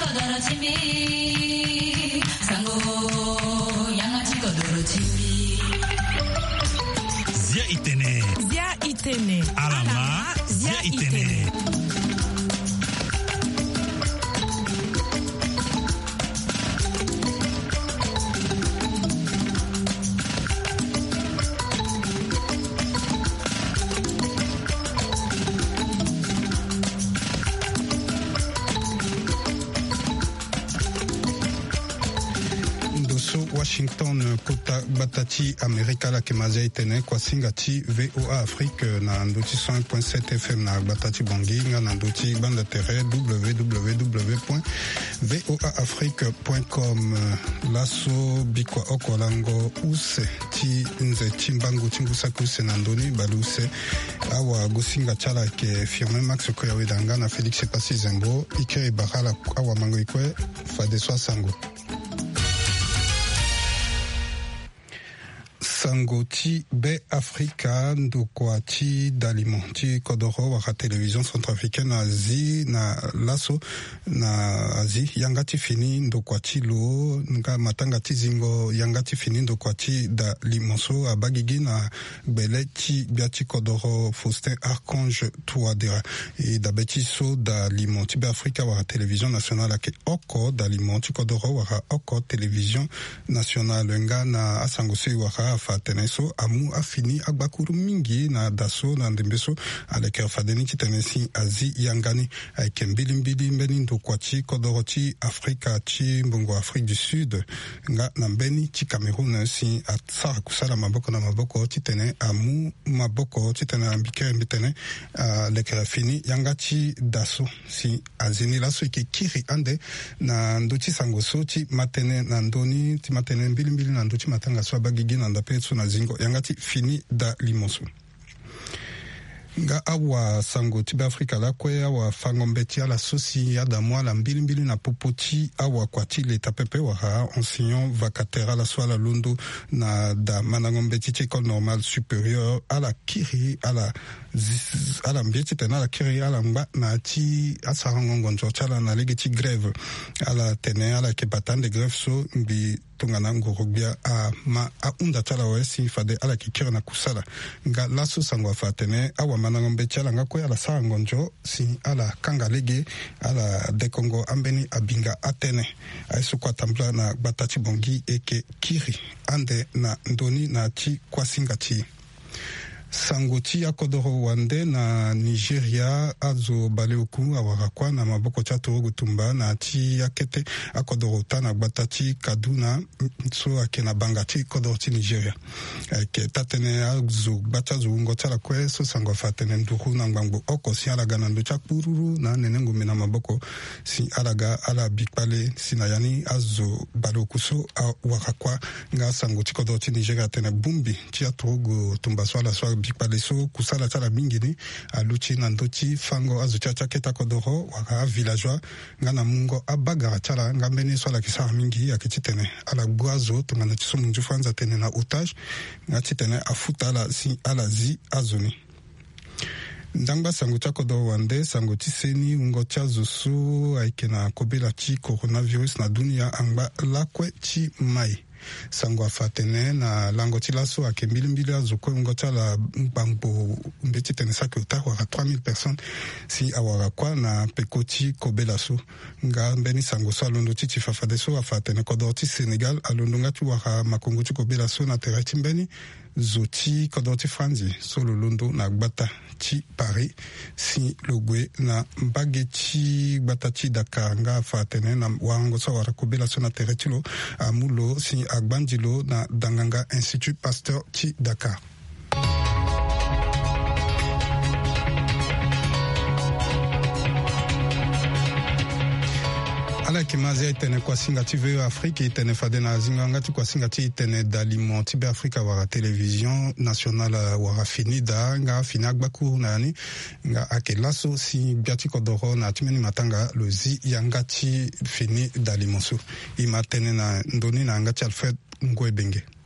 Zia Itene. Alama Zia Itene. Washington kota batati Amerika la kemazia itene kwa singati VOA Afrique na ndoti 100.7 FM na batati bonginga na ndoti bande terre www.voaafrique.com laso bikwa okolango use ti nze chimbangu chingusa kuse na ndoni baluse awa gosinga chala ke firme Max Koyawedanga na Felix Sepasi Zembo ike bakala awa mango ikwe fadeswa sango sango ti be Afrika ndokwa ti dalimo ti kodoro waka télévision centrafricaine na Asie na laso na Asie yanga ti fini ndokwa ti lo nga matanga ti zingo yanga ti fini ndokwa ti dalimonso abagigi na gbele ti bia ti kodoro Faustin Archange Touadéra e dabe ti so dalimo ti be Afrika waka télévision nationale ake oko dalimo ti kodoro waka oko télévision nationale nga na asango se waka fatene so amu afini agbakuru mingi na daso na ndembeso aleke fadeni ti tenesi Asie yangani ayeke mbili mbeni ndokwa ti kodoro ti Afrika ti mbongo Afrique du Sud nga na mbeni ti Cameroun si asara kusala maboko na maboko ti tene amu maboko ti tene ambike mbi tene aleke fini yanga ti daso si Asie ni laso yeke kiri ande na ndo ti sango so ti matene na ndoni ti matene mbili na ndo ti matanga so abagigi na ndape so na zingo yanga ti fini dalimonso nga awa sango ti be Afrika la kue awa fangombe ti ala sosi ya da mwa la mbili na popo ti awa kwa ti leta pepe waka enseignant vacataire ala so ala londo na da manangombe ti école normale supérieure ala kiri ala mbie ti tene ala kiri ala ngba na ti asara ngongonzo ti ala na lege ti grève ala tene ala yeke bata ande grève so mbi tongana ngorogbia ma unda ti ala waye si fade ala yeke kiri na kusala nga laso sango afa tene awa manangombe ti ala nga kue ala sara ngonzo si ala kanga lege ala dekongo ambeni abinga atene aye so kue atambula na gbata ti bongi e yeke kiri ande na ndoni na ti kuasinga ti sango ti akodoro wande na Nigeria azo bale oku awara kwa na maboko ti atorogo tumba na ti akete akodoro ta na gbata ti Kaduna so ayeke na banga ti kodoro ti Nigeria ayeke ta tënë azo gba ti azo wungo ti ala kue so sango afa tene nduru na ngbangbo oko si ala ga na ndö ti akpururu na nene ngombe na maboko si ala ga ala bikpale si na ya ni azo bale oku so awara kwa nga sango ti kodoro ti Nigeria tene bungbi ti atorogo tumba so ala so bikpale so kusala ti ala mingi ni alu ti na ndö ti fango azo ti atia kete akodoro waka villageois nga na mungo abagara ti ala nga mbeni so ala yeke sara mingi ayeke ti tene ala gbu azo tongana ti so munzu fanza tene na otage nga ti tene afuta ala si ala zi azo ni ndangba sango ti akodoro wande sango ti seni hungo ti azo so ayeke na kobela ti coronavirus na dunia angba lakue ti mai sango afa tene na lango ti laso ayeke mbili azo kue hungo ti ala ngbango mbe ti tene saki ota wara 3000 personnes si awara kuâ na peko ti kobela so nga mbeni sango so alondo ti fafade so afa tene kodoro ti Sénégal alondo nga ti wara makongo ti kobela so na tere ti mbeni zo ti kodoro ti Franzi so lo londo na gbata ti Paris si lo gue na mbage ti gbata ti Dakar nga afa tene na warango so awara kobela so na tere ti lo amu lo si agbandi lo na Danganga Institut Pasteur ti Dakar. ala yeke mazia e tene kuasinga ti VOA Afrique e tene fade na zinga nga ti kuasinga ti e tene dalimo ti be Afrika wara télévision nationale wara fini da nga fini agbakuru na ya ni nga ayeke laso si bia ti kodoro na ti mbeni matanga lo zi yanga ti fini dalimo so e ma tënë na ndöni na yanga ti Alfred Ngoi Benge.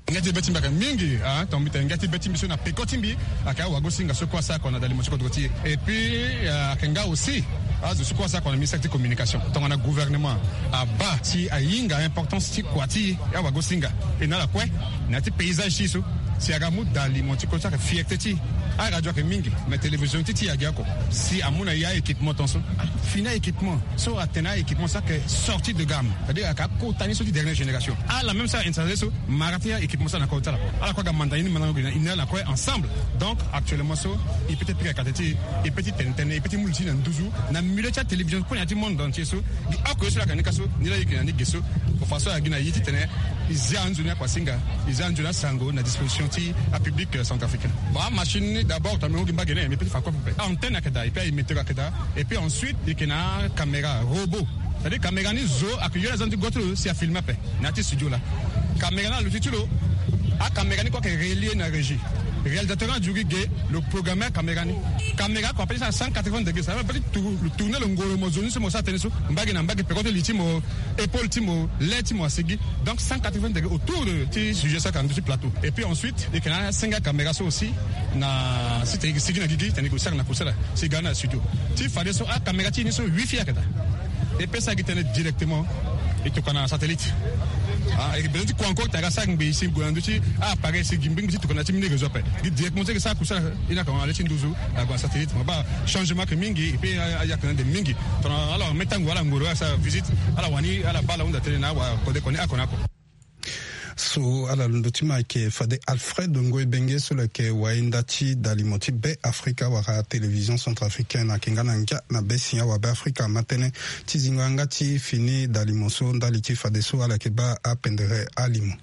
ngati betimba ka mingi tombita ngati betimbi so na pekotimbi aka wagosinga so kwa ça qu'on a dans les mots côté et puis akenga aussi je crois ça qu'on a mis cette communication donc on a gouvernement à bas si ayinga importance si kwati ya wagosinga et na la quoi na ti paysage so si agamu dans les mots côté ka fierté ti a radio ka mingi mais télévision ti ya gako si amuna ya équipement ton so fina équipement so atena équipement ça que sorti de gamme c'est-à-dire ka ko tani so di dernière génération a la même ça installé so maratia équipement ça na ko tala ala ko ga mandaini manango ina la quoi ensemble donc actuellement so il peut être pris à kateti et petit tenten et petit multi na nduzu na militaire télévision ko na ti monde entier so di ako so la kanika so ni la yiki na ni geso pour façon à gina yiti tene izanjuna kwa singa izanjuna sango na disposition ti à public centrafricain ba machine d'abord tu as mis mais peut faire quoi pour antenne et puis émetteur et puis ensuite il y a caméra robot c'est-à-dire caméra ni zo accueillir les gens du goto si a filmer pe na ti studio là caméra le titulo a caméra ni quoi que relié na régie réalisateur du gay le programmeur caméra qu'on appelle ça 180 degrés ça veut dire tourner le ngolo mozoni so mosa teneso mbagi na mbagi pekote litimo épaule timo letimo asigi donc 180 degrés autour de ti sujet ça quand sur plateau et puis ensuite il y a 5 caméras so aussi na c'était sigi na gigi tani ko sar na kusala c'est gana studio ti fallait so a caméra ti ni so wifi akata et puis ça qui tenait directement et tu connais satellite et bien tu encore tu as ça ngbe ici gondo ti appareil c'est gimbing tu connais ti mine réseau après directement c'est ça kusala ina quand aller tinduzu à satellite ba changement que mingi et puis il y a quand des mingi alors metango ala ngoro ça visite ala wani ala bala unda tena wa ko de koni akona ko so ala lundutima ke fade Alfred Ngoy Benge sur le ke waindati dalimoti be Africa wa télévision centrafricaine na kingana ngia na besia wa be Africa matene tizinganga ti fini dalimoso ndali ti fade so ala ke ba apendere alimo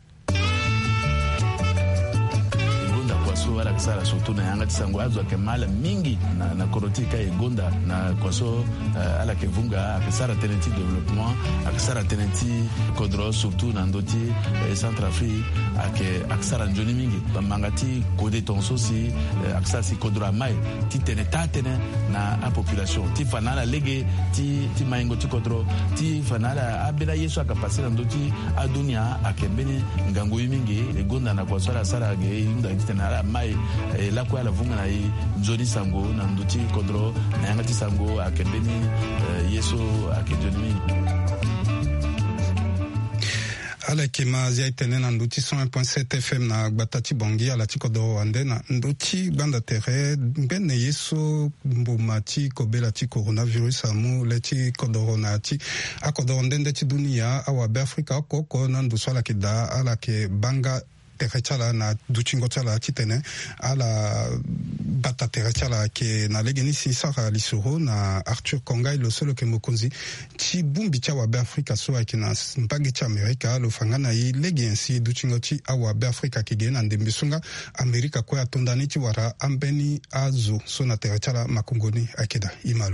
so ala kisala surtout na yanga tisango azwa ke mala mingi na korotika egonda na kwaso ala ke vunga akisara tenenti développement akisara tenenti kodro surtout na ndoti Centrafrique akisara njoni mingi bamangati kode tonso si akisara si kodro mai ti tene na a population ti fanala lege ti maingo ti kodro ti fanala abela yeso akapasira ndoti adunia akembeni ngango mingi egonda na kwaso ala sara ge inda tena mai la kwa la vunga na nzoni sango na nduti kodro na yangati sango akembeni yeso akenjoni ala kema zia itene na nduti 101.7 FM na gbatati bongi ala tikodo ande na nduti banda tere mbene yeso mbumati kobela ti coronavirus amu leti kodorona ti akodoro ndende ti dunia awa be Afrika koko na nduso ala ke da ala ke banga terechala na duchingo chala titene ala bata terechala ke na legeni sisara lisoro na Arthur Kongai lo solo ke mokonzi ti bumbi cha wa be Afrika so ke na mbagi cha Amerika lo fangana yi legensi duchingo ti awa be Afrika ke gena ndembisunga Amerika ko atondani ti wara ambeni azo so na terechala makongoni akeda imalo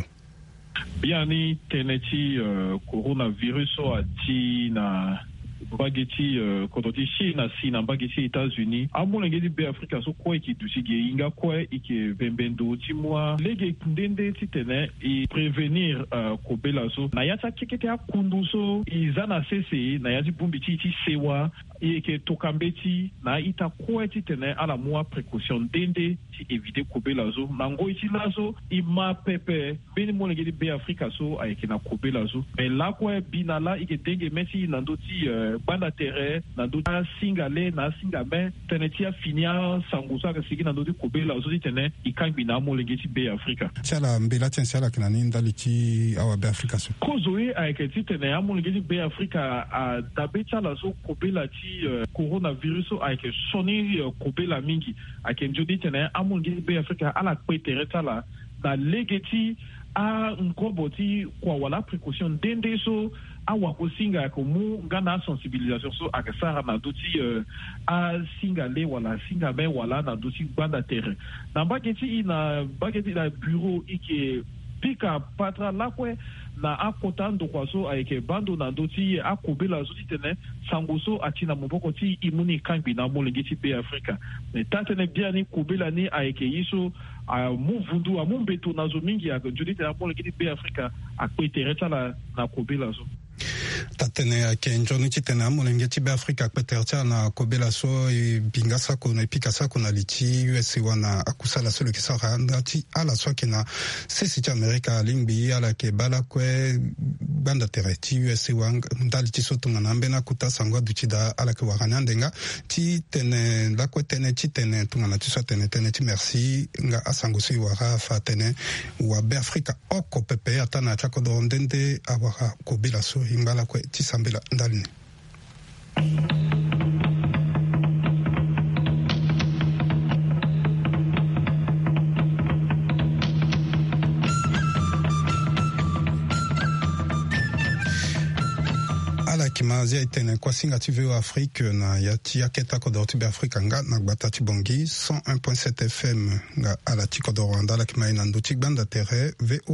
biani teneti coronavirus so ati na bageti kodoti China sina bageti États-Unis amulengedi be Afrika so ko ekidushige inga ko ike bembendo timwa lege kundende titene e prévenir kobela so na yata kekete akunduso izana sese na yati bumbi ti sewa ike tokambeti na ita ko titene ala moa précaution dende ti éviter kobela so nango iti lazo ima pepe beni mulengedi be Afrika so ayeke na kobela so mais la ko binala ike denge meti nandoti banda terre na do singale na singame tenetia finia sangusa ka sigi na do kobela ozo tene ikambi na molengeti be Afrika chala mbela tensala kinani ndaliti awa be Afrika so kozoe aiketi tene amolengeti be Afrika a dabeta la so kobela ti coronavirus aike soni kobela mingi ake njodi tene amolengeti be Afrika ala kwetereta la na legeti a nkoboti kwa wala précaution dende so awa ko singa ko mu ngana sensibilisation so akasara na doti a singale wala singa ben wala na doti banda terre na bageti na bureau ike pika patra lakwe na akotando kwa so ayeke bando na doti akobela so tene sangoso atina moboko ti imuni kambi na molengeti be Afrika ne tatene biani kobela ni ayeke yiso muvundu amumbeto nazo mingi ya jodite na molengeti be Afrika akwetereta na kobela so tatene ake njoni titena molenge tibe Afrika kpetertia na kobela so e bingasa kona epikasa kona liti USA wana akusala solo kisara ndati ala so kena sesi ti Amerika lingbi ala ke bala kwe banda tereti USA wanga ndali ti sotunga na mbena kuta sangwa duchida ala ke warana ndenga ti tene la kwe tene ti tene tunga na ti so tene ti merci nga asango si wara fa tene wa be Afrika oko pepe atana chako do ndende awara kobela so imbala kwe tisambela ndalini. Ala kimazia itene kwa singa TV wa Afrique na yati yaketa kodorti be Afrika nga na gbatati bongi 101.7 FM nga ala tiko do Rwanda la kimaina ndotik banda tere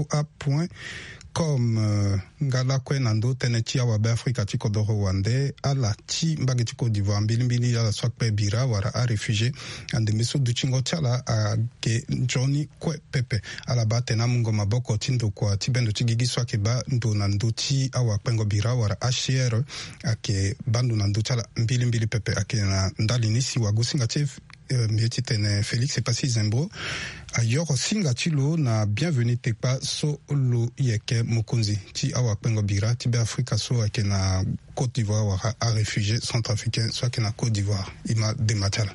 voa.com ngala kwe nando tene ti awa be Afrika tiko do Rwanda ala ti mbagi tiko d'Ivoire mbili ala swak pe bira wara a réfugié ande miso duchingo chala a ke Johnny kwe pepe ala ba tena mungo maboko tindo kwa ti bendo ti gigi swak ba ndo nando ti awa pengo bira wara HCR ake bandu nando chala mbili pepe ake na ndali nisi wagusinga chef mieti tene Félix Epasi Zembro ayor singa tilo na bienvenue tekpa so lo yeke mokonzi ti awa pengo bira ti be Afrika so ake na Côte d'Ivoire wara a réfugié centrafricain so ake na Côte d'Ivoire ima de machala.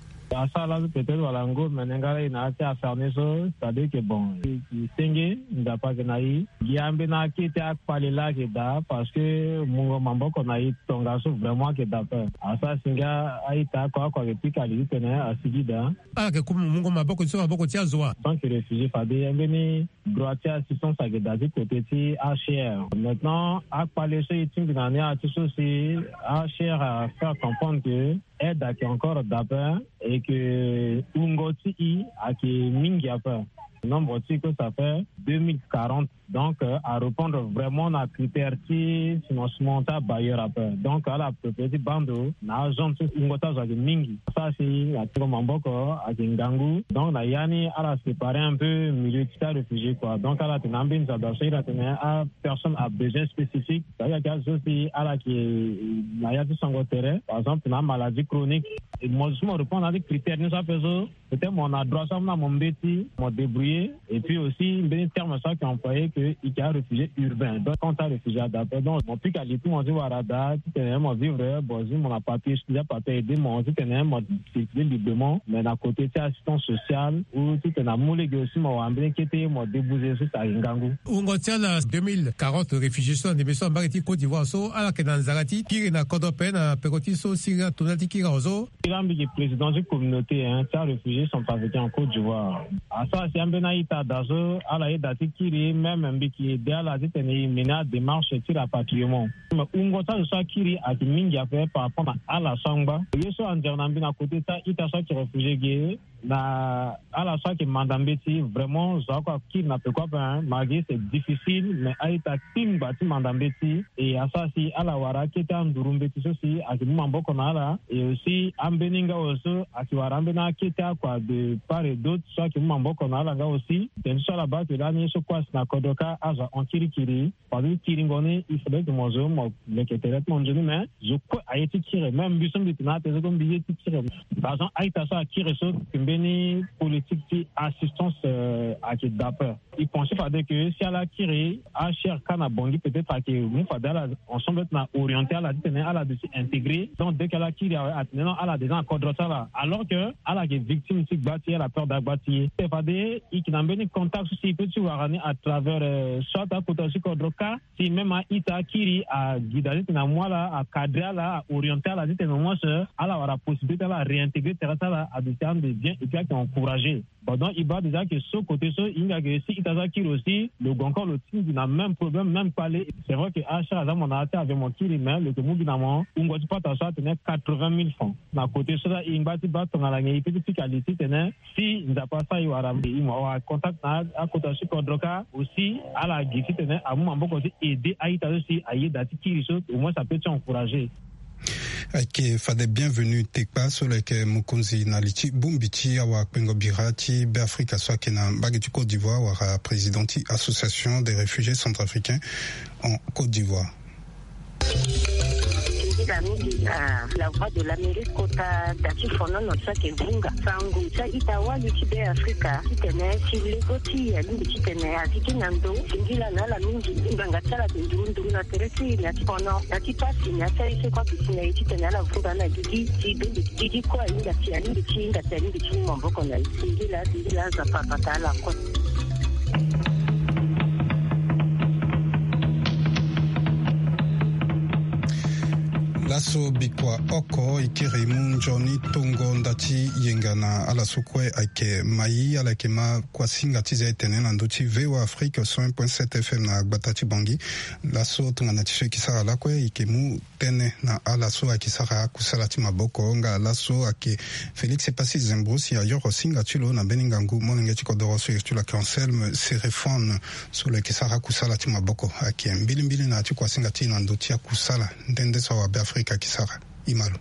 Asala peut-être walango menengala ina ati aferne so c'est-à-dire que bon senge ndapa kenayi giambe na kite akpalela ke da parce que mungo mamboko na yi tonga so vraiment que da peur asa singa aita kwa repika li tene asigida ke kumu mungo maboko so maboko tia zoa tant que réfugié fade yambeni droitier assistance à Gedazi côté ti HR maintenant akpale so itin binane ati so si HR a faire comprendre que aide à qui encore d'appel et que Ungoti a qui mingi appel. Nombre que ça fait 2040 donc à répondre vraiment à critères qui financement bailleur appel. Donc à la petite bande na zone Ungota za mingi. Ça c'est à Tromamboko à Ngangu. Donc la yani à la séparer un peu milieu de réfugiés quoi. Donc à la tenambine ça doit être à personne à besoin spécifique. Ça y a quelque chose à la qui na ya du sangotere par exemple na maladie chronique. Et moi je me réponds à des critères nous ça peut-être mon droit ça mon bêti mon débrouiller et puis aussi un terme ça qui est employé que il y a réfugié urbain donc quand tu as réfugié adapté donc mon plus qualité mon dit warada tu tenais mon vivre bon mon a papier je n'ai pas aidé mon tu tenais mon circuler librement mais à côté tu assistance sociale ou tu tenais mon légué aussi mon ambien qui était mon débouché sur ta Ngangu on tient la 2040 réfugiés sont des maisons en Côte d'Ivoire so ala que dans Zarati qui na Kodopen na Pekoti so sira tonati qui razo il a mis président de communauté hein ça réfugiés sont fabriqués en Côte d'Ivoire à ça c'est un benaïta dazo ala ida tikiri même mbiki de ala diteni mina démarche ti rapatriement ungota so kiri a mingi a fait par rapport à la sangba yeso anjernambi na côté ça ita so qui réfugié gé na ala so qui mandambeti vraiment zo quoi qui n'a pas quoi ben malgré c'est difficile mais aita tim bati mandambeti et à ça si ala wara qui ta ndurumbeti so si a mamboko na ala et aussi ambeninga also a ki wara ambena qui ta quoi de part et d'autre so qui mamboko na ala nga aussi den so la base là ni so quoi na kodoka aza en kirikiri par le kiringoni il faudrait que moi le keteret mon jeune mais je quoi a été tiré même bison bitina te comme billet tiré par exemple aita ça qui ressort beni politique qui assistance à qui d'appel il pensait pas que si à la kiri à cher kana bongi peut-être que nous fadala ensemble na orienté à la tenir à la dessus intégré donc dès qu'elle a kiri à tenir à la déjà encadre ça là alors que à la victime qui bâti la peur d'abati c'est pas des il qui n'a beni contact si peut tu voir à travers soit à côté aussi kodroka si même à ita kiri à guider na moi là à cadrer là orienté à la tenir moi ça à la possibilité à la réintégrer terre ça là à des termes de bien et puis qui encouragé donc il va déjà que ce côté ça il y a que si itaza kiri aussi le encore le team n'a même problème même parler c'est vrai que à chaque mon attaque avec mon kiri mais le tout finalement on va pas ça tenait 80 000 francs na côté ça il va te battre dans la petite qualité tenait si il n'a pas ça il va contact à côté de Kodroka aussi à la guichi tenait à mon beaucoup aider à itaza aussi à y dati kiri ça au moins ça peut t'encourager Ake fade bienvenue tekpa sur le mukunzi na lichi bumbiti awa pengo birati be Afrika so kena bageti Côte d'Ivoire wa présidenti association des réfugiés centrafricains en Côte d'Ivoire. la mingi la voix de l'Amérique kota dati fono no sake bunga sangu sa itawali kibe Afrika kitene silegoti ya lingi kitene atiki nando singila na la mingi nganga tsala ndundu na teresi na fono dati pasi na sai kwa kitene kitene la vuga na gidi kwa inga tia lingi chinga tia lingi chinga mboko na singila za papata la kwa laso bikwa oko ikirimu njoni tongo ndati yengana ala sukwe ake mai ala kema kwa singa tize etene na nduti VOA Afrique 100.7 FM na gbatati bangi laso tungana tishe kisara lakwe ikemu tene na ala so akisara kusalati maboko nga laso ake Félix Epasi Zembrosi ya yoro singa tulo na beningangu monenge chikodoro so yirtula Anselme Serefone so le kisara kusalati maboko ake mbili na kwa singa tina nduti ya kusala ndende sa wa Afrika kisara imalo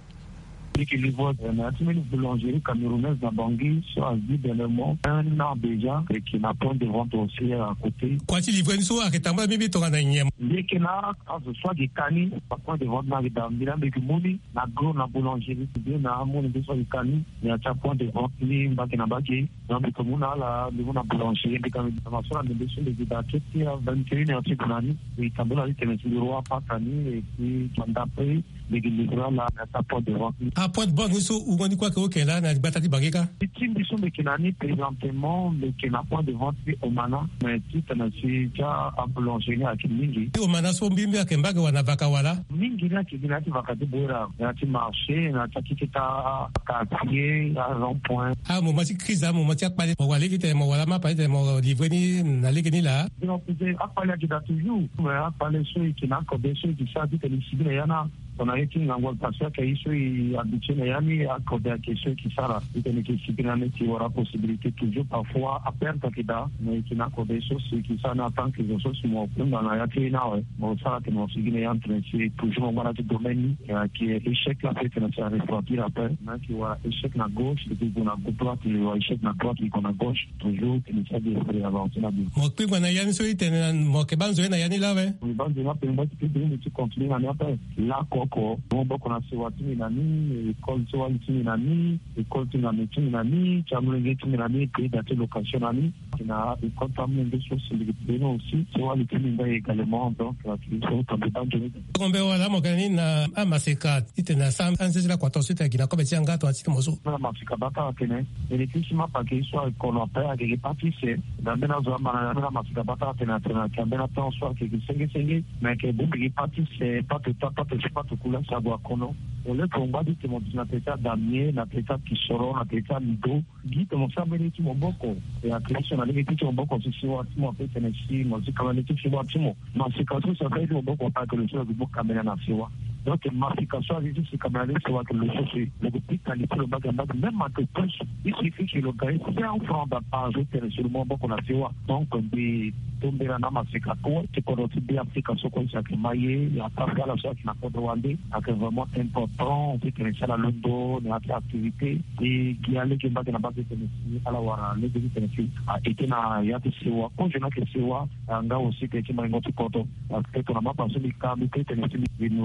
La boulangerie camerounaise à Bangui sur Asie dernièrement un an déjà et qui n'a pas de vente aussi à côté. Quoi tu livres une soirée qui t'a mis ton année? Les qui n'a quand ce soit des canis, pas point de vente dans les dames, mais que mouni na gros na boulangerie bien na mon de soit des canis, il y a un point de vente ni bakina baki. Donc comme on a la na boulangerie de comme ça sur la négociation des dates qui a 21 et ensuite nani et tambour la télé sur le roi pas cani et puis d'après les livres là na point de vente. Point de banque ou on dit quoi que ok là na batati bageka les teams sont de Kenani présentement mais qui n'a pas de vente au mana mais tout na si ja en boulangerie à Kingi au mana so mbimbi akembaga wana vaka wala mingi na kidinati vakati bora na ti marché na takita quartier à rond-point mo mati crise mo mati akpale mo wale kite mo wala ma pale mo livre ni na ligeni là donc c'est akpale qui da toujours mais akpale so qui na ko beso qui ça dit que les civils yana on a été en voie passée que ici habitué yani à côté à question qui sera il y a des disciplines qui aura possibilité toujours parfois à perdre kida mais qui n'a côté chose qui ça n'attend que les choses moi dans la yati na bon ça que nous signé en train c'est toujours dans le domaine qui est échec la fait que ça refroidir après mais qui va échec na gauche et puis on a droite qui va échec na droite qui on a gauche toujours que ça devrait avancer là bien mo pe bana yani so itene mo ke banzo na yani là ouais banzo na pe mo qui continue na après là ko boko na sewa tumi nani école sewa tumi nani école tumi nani chamulenge tumi nani pays d'ate location nani na école tamulenge sur sécurité aussi sewa tumi nda également donc il faut tomber dans le kombe wala mo kani na amaseka itena sanze la 14 ta gina ko betia ngato atiti mozo na mafika bata tene elekisima pake soit qu'on peut agir partir dans bena zo mana na mafika bata tena kambena temps soit que senge mais que bon qui partir c'est pas tout couleur savoir kono ole komba di te modina peta damie na peta kisoro na peta ndo gi te mo sabele ti moboko e a creation na legi ti moboko si wa ti mo peta na si mo si kama ti wa ti mo ma si ka so sa pe moboko pa que le so du kamera na siwa donc mafication avec ce camarade c'est que le chose le petit qualité le bagage même à tout plus il suffit que le gars c'est un franc par jour sur le moment qu'on a fait donc des tomber na mafika ko te ko do ti application ko sa que maye ya pas la chose qui n'a pas demandé c'est vraiment important on peut créer la londo na activité et qui allait que bagage na base de à la wara le de tenisi a été na ya te sewa ko je na que sewa nga aussi que ma ngoto koto parce que on a pas pensé que le tenisi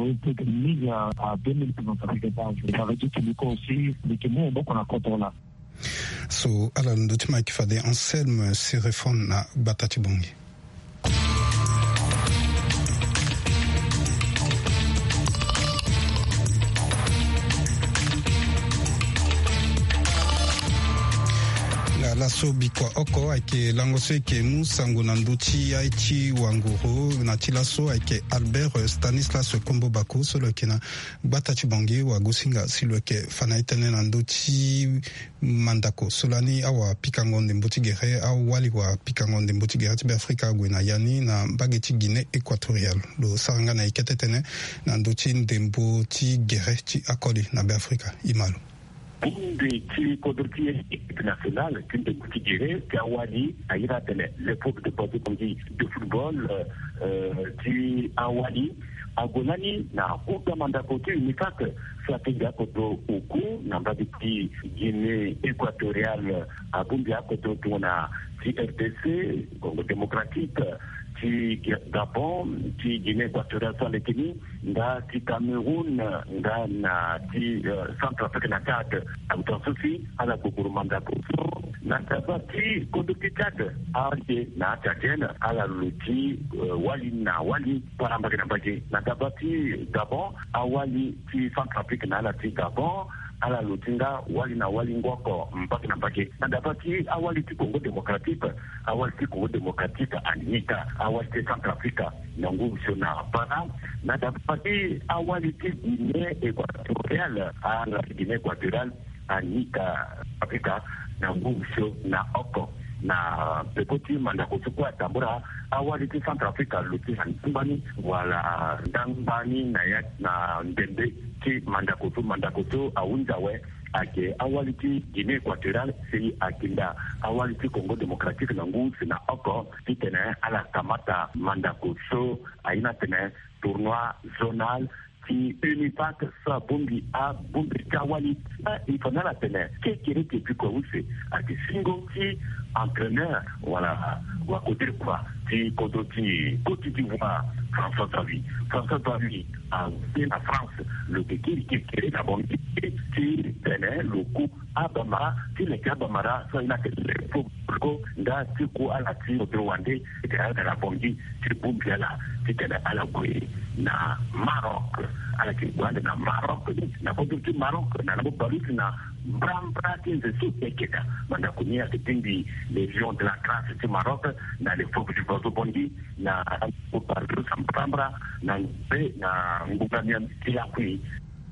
ni il y a 2000 pour notre équipage. Ça veut dire que nous aussi, les témoins, on a compté là. So, ala ndotima kifade Anselme Serefone na Batati Bongi. laso bikwa oko ake langose ke musango na nduti aichi wanguru na tilaso ake Albert Stanislas Kombo Bako solo kena Batati Bongi wa gusinga silo ke fanaitene na nduti mandako solani awa pikangonde mbotigere au wali wa pikangonde mbotigere tibe Afrika gwena yani na bageti Guinée équatoriale lo saranga na iketetene na nduti ndembo ti gere ti akoli na be Afrika imalo Une qui conduit internationale, qui est considérée, qui a Wadi, à l'époque de football, qui a Wadi, à Gonani, na aucun mandat côté, une carte, soit qu'il y a koto Oku, n'a pas de petit Guinée équatoriale, à Bumbia, koto, on a CRDC, Congo démocratique, ti Gabon, ti Guinée équatoriale soit les Kenya, nga ti Cameroun, nga na ti Centrafrique na Tchad, abutan sufi ala guguru manda kuso, na tabati konduki Tchad, aje na Tchadienne ala luti wali na wali parambage na baje, na tabati Gabon awali ti Centrafrique na ala ti Gabon ala lutinga wali na wali ngoko mpaka na mpake na dapati awali ti Congo démocratique anika awali ti Centrafrique na nguvu na para na dapati awali ti Guinée équatoriale ala Guinée équatoriale anika Afrika na nguvu na oko na pekoti manda kuchukua tambura awali ti Centrafrique luti hantumbani wala ndambani na ndembe ti manda kutu aunzawe ake awali ti Guinée équatoriale si akinda awali ti Congo démocratique na nguvu na oko ti tene ala kamata manda kutu aina tene tournoi zonal ti unipac sa bumbi kawali ifana la tene kekere kepi kwa use ati singo ti entraîneur wala wa côté quoi ti Côte d'Ivoire François Xavier en France le kekere na bon ti tene le coup abama ti le kabamara so ina le ko nda ti ko ala ti Rwanda ti ala bongi ti bumbi ala ti tene ala kwe na Maroc ala ki Rwanda na Maroc na ko ti Maroc na bo Paris na brambra ti nzesu ekeda manda kunia kipindi Légion de la Grâce du Maroc na le fogo du Bozo Bondi na Paris brambra na ngugania ya kwi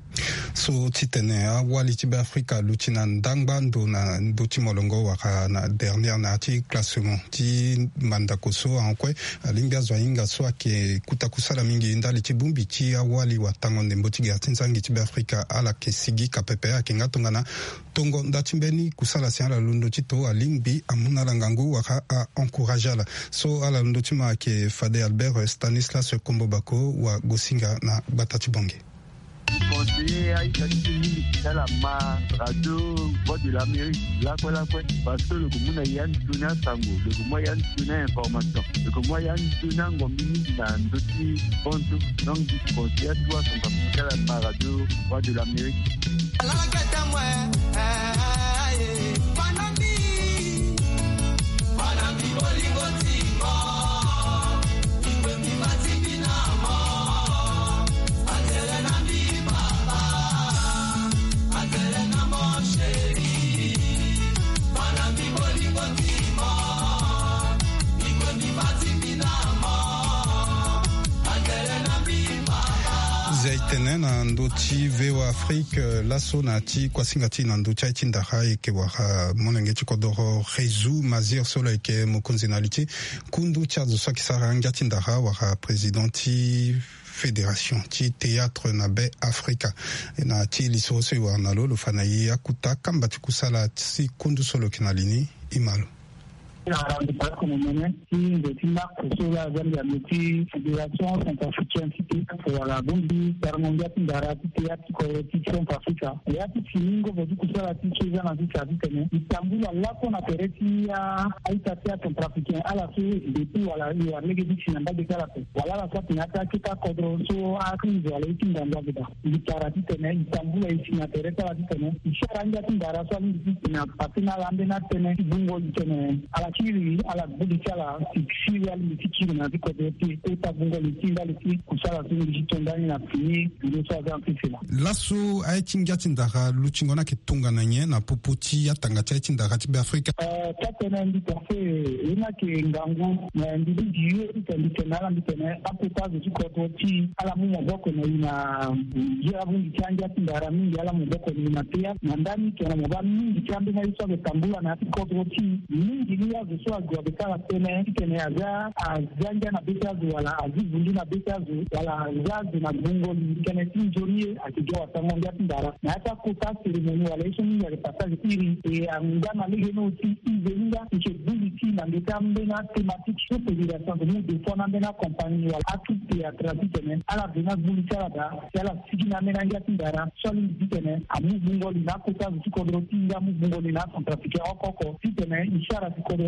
so titene awali ti Afrika lutina ndangbandu na nduti molongo waka na dernière na ti classement ti mandakoso ankwe alinga zwainga so ake kutakusala mingi ndali ti bumbi ti awali wa tango ndembo ti gartin zangi ti Afrika ala ke sigi kapepe ake ngatonga na tongo ndati mbeni kusala si ala lundo ti to alingbi amuna langangu waka a encouragala so ala lundo ti ma ke Fade Albert Stanislas Kombobako wa Gosinga na Batati Bonge. Conseiller à Italie, c'est la radio Voix de l'Amérique, là parce que le commun a une tuna sango, le commun a une tuna information, le commun a une tuna ngomini dans d'autres comptes, donc du conseiller à toi, c'est la radio Voix de l'Amérique. zaitene na ndoti VOA Afrique laso na ti kwasinga ti na ndoti ai ti ndara yeke wara monenge ti kodoro Réseau Mazir solo yeke mokonzi na li ti kundu ti azo so ayeke sara angia ti ndara wara président ti fédération ti théâtre na be Afrika na ti liso so e wara na lo lo fa na ye akuta kamba ti kusala si kundu solo yeke na lini i malo Fédération centrafricaine wala bombi mondial ndara théâtre compétition Africa ya tiningo vodi kusala ticheza na vitane itambula lako na pereti ya aita théâtre centrafricain ala so depuis wala ya lege dictionnaire ndade kala wala la sa tinata kita kodro so akrizo wala itinda ndabida itara tene itambula itina pereta la tene isharanga ndara so na patina lambe na tene bungo tene ala kiri ala budi kala fikiri ali fikiri na diko deti eta bungo litinda liti kusala tingi tondani na fini ndio sawa mpifila laso aitinga tindara luchingona kitunga na nye na popoti ya tangata tindara ti Afrika tatena ndi tafe ina ke ngangu na ndi diyo itendikena ndikene aputa zikototi ala mu maboko na ina ya bungi chanja tindara mingi ala maboko na pia na ndani kana mababa mingi chambe na iso betambula na zikototi mingi ni ya ziswa gwa betala tena kitene aza azanja na betazu wala azivundi na betazu wala zazi na bungo likene tinjorie akijua tamonga tindara na hata kuta ceremony wala iso ni ya passage iri ngama ligeno ti izenga ikebuli na ngetambe na thématique sur fédération de nous de fona na compagnie wala atuti ya traditionnel ala bina buli chalada yala sigina menanga tindara soli ditene amu bungo lina kuta zikodro tinga mu bungo lina centrafricain okoko titene ishara zikodro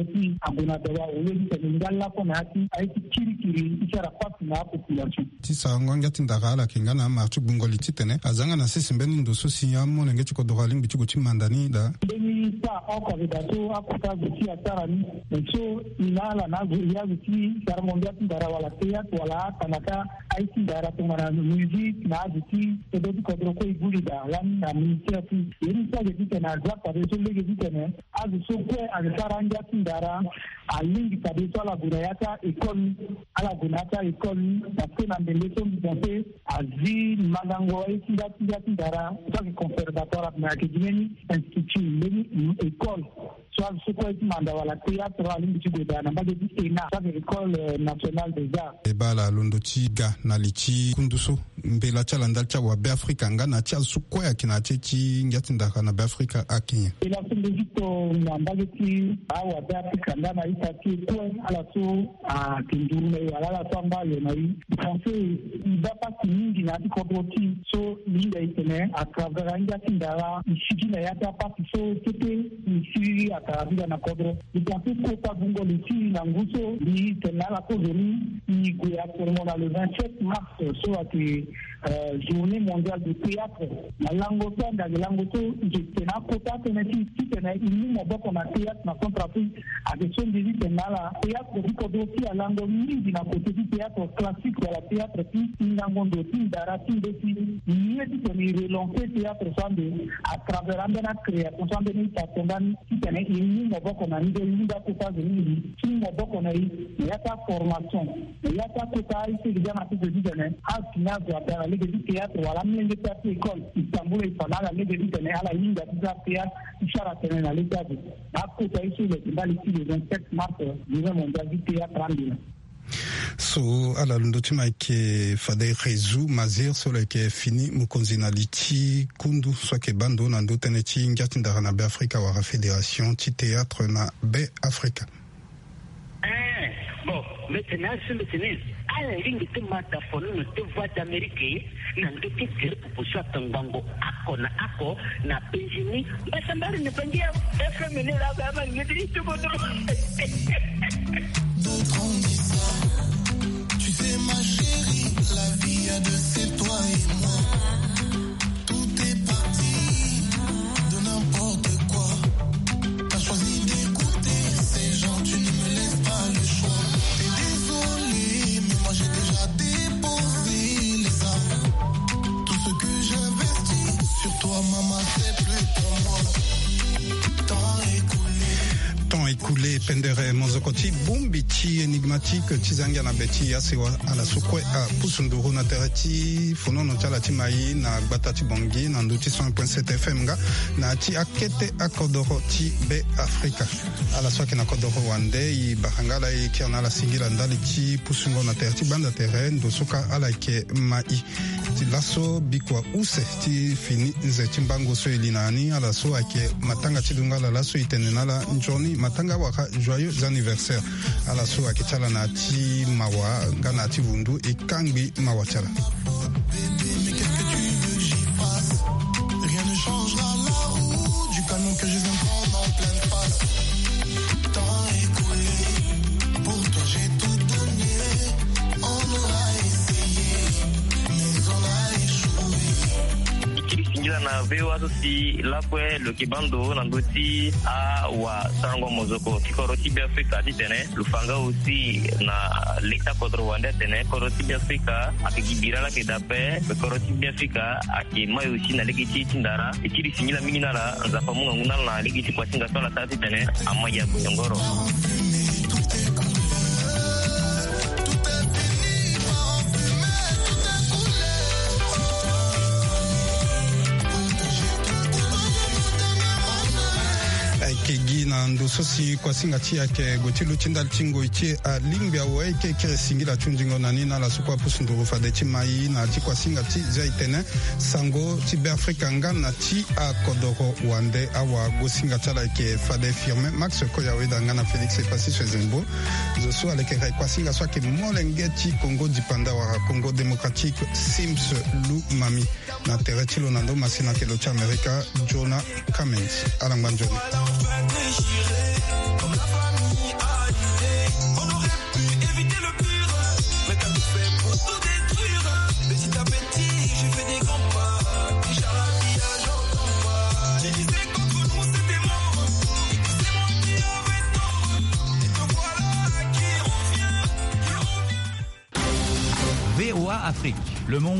kodoti agona dawa oyedi ngala kona ati aiti kiri ishara pasi na population tisa ngonga tindagala kingana marchu bungoli titene azanga na sisi mbeni ndo sosi ya monenge chikodoga limbi chikuchi mandani da beni sa oko vedato akuta guti atara ni so inala na ya guti sarmondia tindara wala teat wala tanaka aiti ndara tumana music na guti kodoti kodroko iguli da wan na ministeri yeni sa guti na zapa de so lege guti azu so kwe azaranja tindara alingi kabisa la gunayata ikon ala gunata ikon parce na mbeleto mbonte azi magango itinda tindara ça que conservatoire na kijini institut leni école soit ce quoi manda wala théâtre alingi chigoda na mbage dina ça que école nationale des arts e bala londochi ga na lichi kunduso mbela chala ndalcha wa Afrika ngana cha sukoya kinachechi ngatindaka na Afrika akinya ila sindito na mbage ti awa Afrika ndana itati kwa ala so a kindurme ala samba yonai français ibapa kingi na dikoboti so linda itene akavera inga tindara ishikina yata pati so tete ishiri akavira na kodro itantu kota bungo liti na nguso ni tenala kozoni ni kuya sermona le 27 mars so ati journée mondiale du théâtre na lango tanda lango to jetena kota tenati tena ini moboko na théâtre na contraprise avec son visite tenala théâtre dikodoki alango mingi na côté du théâtre classique wala théâtre qui ndango ndoti darati ndoti ni teni relancer théâtre sande à travers andana création sande ni tatendani tena ini moboko na ndio linda kota zini ni moboko na yata formation yata kota isi kijana tu tena asina za ligue du théâtre wala mlenge théâtre école Istanbul ifana ligue du tena ala linda za théâtre ishara tena na ligue akota isi le ndali le 27 mars journée mondiale du théâtre andina so ala lundotima ke fade rezu mazir so le ke fini mukonzi na liti kundu so ke bando na ndo tenechi ngati ndara na be Afrika wa fédération ti théâtre na be Afrika bon maintenant sur le tennis ala lingi te mata fono no te voix d'Amérique na ndo te tere proposition tangango ako na Benjamin basambari ne pangia FM ne la ba ngidi tu bodo tu sais ma chérie, la vie a de c'est toi et moi. Tout est parti de n'importe quoi. T'as choisi d'écouter ces gens, tu ne me laisses pas le choix. T'es désolé, mais moi j'ai déjà déposé les armes. Tout ce que j'investis sur toi, maman, c'est plus pour moi. Temps écoulé pendere mozokoti bumbiti enigmatique tizanga na beti yasewa ala sokwe a pusunduru na terati fonono tala timai na batati bongi na nduti 100.7 FM nga na ti akete akodoro ti be Afrika ala soke na kodoro wande i bahangala i kiana la singila ndali ti pusungo na terati banda terrain do soka ala ke mai ti laso bikwa use ti fini nze timbango so elinani ala so ake matanga tidungala laso itenenala njoni matanga waka joyeux anniversaire ala so akichala na ti mawa ngana ti vundu e kangbi mawa chala Mais qu'est-ce que tu veux que j'y fasse? Rien ne changera la roue du canon que je viens prendre en pleine face. Temps écoulé, pour toi j'ai tout donné. On aura essayé, mais on a échoué. Kila na vewa soti lakwe lo kibando na ngoti a wa sango mozoko kikoroti bi Afrika tene lufanga aussi na leta kodro wande tene koroti bi Afrika akigibira la kedape koroti bi Afrika akimayo aussi na legiti tindara ikiri sinyila minala nzapa munga nguna na legiti kwa singa tola tati tene amaya kuyongoro kegi na ndo sosi kwa singa tia ke gotilu tindal tingo itie a lingbia we ke kire singila chunjingo nani na la sukwa pusunduru fade ti mai na ti kwa singa ti zaitene sango ti be Afrika ngana ti a kodoro wande awa go singa tala ke fade firme Max Koyawe dangana Felix e pasi Zembo zo so ale ke kwa singa so ke molengeti Congo dipanda wa Congo démocratique Sims Lu Mami na teretilo nando masina ke lo cha Amerika Jonah Cummins alangban Jonah déchiré, comme la famille alliée. On aurait pu éviter le pire, mais t'as tout fait pour tout détruire. Petit à petit, j'ai fait des grands pas, déjà l'habillage en combat. J'ai dit c'est contre nous c'était mort, et que c'est moi qui avais tort. Et te voilà qui revient. VOA Afrique, le monde.